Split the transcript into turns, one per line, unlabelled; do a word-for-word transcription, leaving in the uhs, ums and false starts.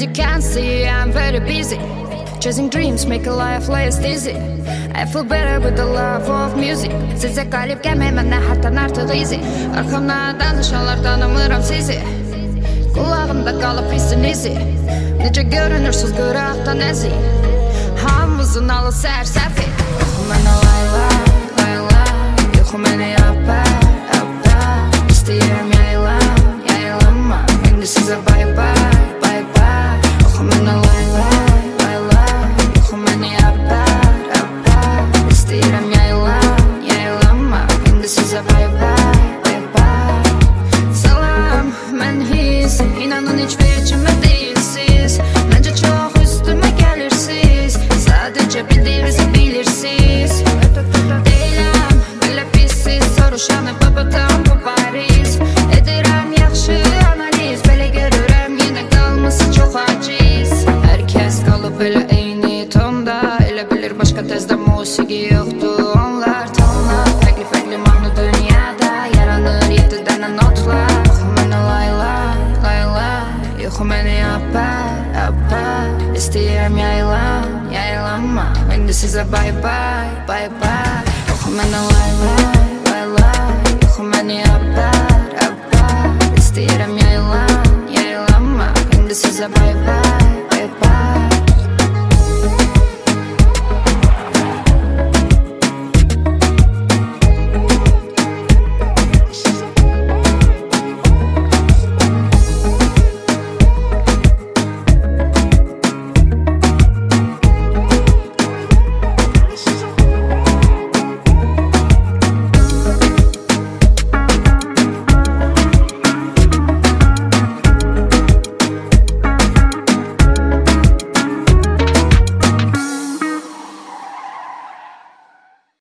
can't see, I'm very busy chasing dreams, make a life less dizzy. I feel better with the love of music. Size qalib gəlməyəm nə hətdən artıq easy. Arxamdan danışanlar tanımıram sizi. Qulağımda qalıb hissin izi. Necə görünürsüz qıraqdan əzi. Hamımızın alı sərsəfi. Yoxu mənə layla, layla. Yoxu mənə yapar, yapar. İstəyirəm yayılan, yayılanma. İndi sizə bye bye, bye bye. Yoxu mənə layla, layla. Yoxu mənə yapar, yapar. İstəyirəm yayılan, yayılanma. İndi sizə bye bye, bye bye. Salam, mən his. İnanın heç vecimə deyilsiz. Məncə çox üstümə gəlirsiz. Sadəcə bildiyinizi bilirsiniz. Deyiləm, belə pissiz. Soruşanı babadan bu Paris. Edirəm yaxşı analiz. Belə görürəm yenə qalması çox aciz. Hər kəs qalıb elə eyni tonda. Elə bilir başqa təzdə musiqi yoxdur. Onlar tonlar fərqli fərqli mahnı dünyada. Yaranır yedi dənə notlar. Yoxu mənə layla, layla. Yoxu mənə yapar, yapar. İstəyirəm yayılan, yayılanma. İndi sizə bye bye, bye bye. Yoxu mənə layla, layla. Yoxu mənə yapar.